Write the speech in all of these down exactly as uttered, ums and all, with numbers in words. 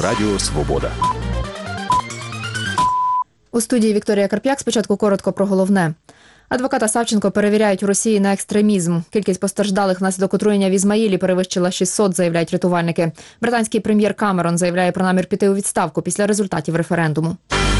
Радіо Свобода. У студії Вікторія Карп'як. Спочатку коротко про головне. Адвоката Савченко перевіряють у Росії на екстремізм. Кількість постраждалих внаслідок отруєння в Ізмаїлі перевищила шістсот, заявляють рятувальники. Британський прем'єр Камерон заявляє про намір піти у відставку після результатів референдуму.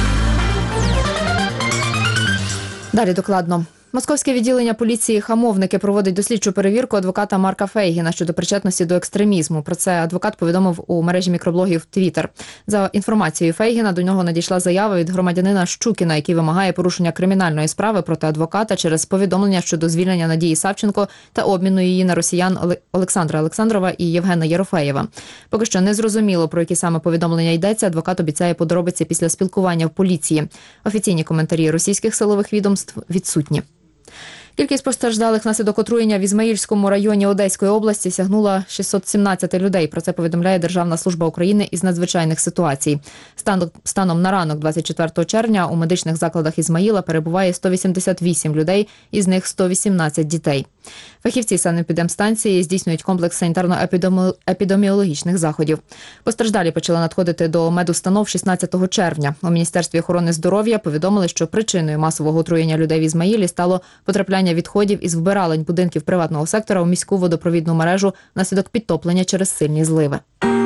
Далі докладно. Московське відділення поліції «Хамовники» проводить дослідчу перевірку адвоката Марка Фейгіна щодо причетності до екстремізму. Про це адвокат повідомив у мережі мікроблогів Твіттер. За інформацією Фейгіна, до нього надійшла заява від громадянина Щукіна, який вимагає порушення кримінальної справи проти адвоката через повідомлення щодо звільнення Надії Савченко та обміну її на росіян Олександра Олександрова і Євгена Єрофеєва. Поки що не зрозуміло, про які саме повідомлення йдеться. Адвокат обіцяє подробиці після спілкування в поліції. Офіційні коментарі російських силових відомств відсутні. Кількість постраждалих внаслідок отруєння в Ізмаїльському районі Одеської області сягнула шістсот сімнадцять людей. Про це повідомляє Державна служба України із надзвичайних ситуацій. Стан, станом на ранок двадцять четвертого червня у медичних закладах Ізмаїла перебуває сто вісімдесят вісім людей, із них сто вісімнадцять дітей. Фахівці санепідемстанції здійснюють комплекс санітарно-епідеміологічних заходів. Постраждалі почали надходити до медустанов шістнадцятого червня. У Міністерстві охорони здоров'я повідомили, що причиною масового отруєння людей в Ізмаїлі стало потрапляння відходів із вбиралень будинків приватного сектора у міську водопровідну мережу внаслідок підтоплення через сильні зливи.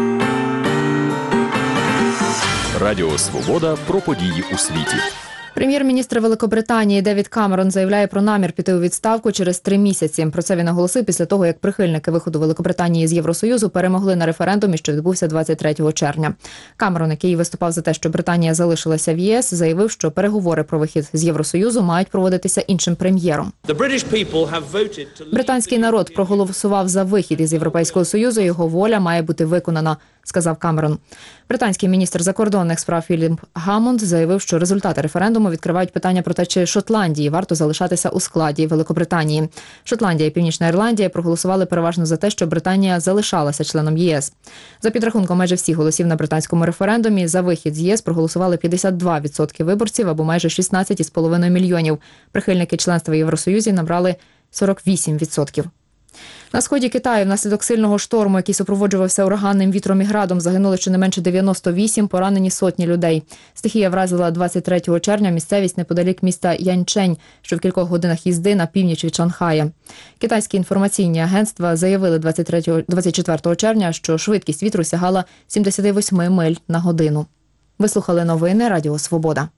Радіо Свобода про події у світі. Прем'єр-міністр Великобританії Девід Камерон заявляє про намір піти у відставку через три місяці. Про це він наголосив після того, як прихильники виходу Великобританії з Євросоюзу перемогли на референдумі, що відбувся двадцять третього червня. Камерон, який виступав за те, що Британія залишилася в ЄС, заявив, що переговори про вихід з Євросоюзу мають проводитися іншим прем'єром. Британський народ проголосував за вихід із Європейського Союзу, його воля має бути виконана, сказав Камерон. Британський міністр закордонних справ Філіп Гамонд заявив, що результати референдуму відкривають питання про те, чи Шотландії варто залишатися у складі Великобританії. Шотландія і Північна Ірландія проголосували переважно за те, що Британія залишалася членом ЄС. За підрахунком майже всіх голосів на британському референдумі за вихід з ЄС проголосували п'ятдесят два відсотки виборців або майже шістнадцять цілих п'ять десятих мільйонів. Прихильники членства в Євросоюзі набрали сорок вісім відсотків. На сході Китаю внаслідок сильного шторму, який супроводжувався ураганним вітром і градом, загинули щонайменше дев'яносто вісім, поранені сотні людей. Стихія вразила двадцять третього червня місцевість неподалік міста Яньчень, що в кількох годинах їзди на північ від Шанхая. Китайські інформаційні агентства заявили двадцять четвертого червня, що швидкість вітру сягала сімдесят вісім миль на годину. Ви слухали новини Радіо Свобода.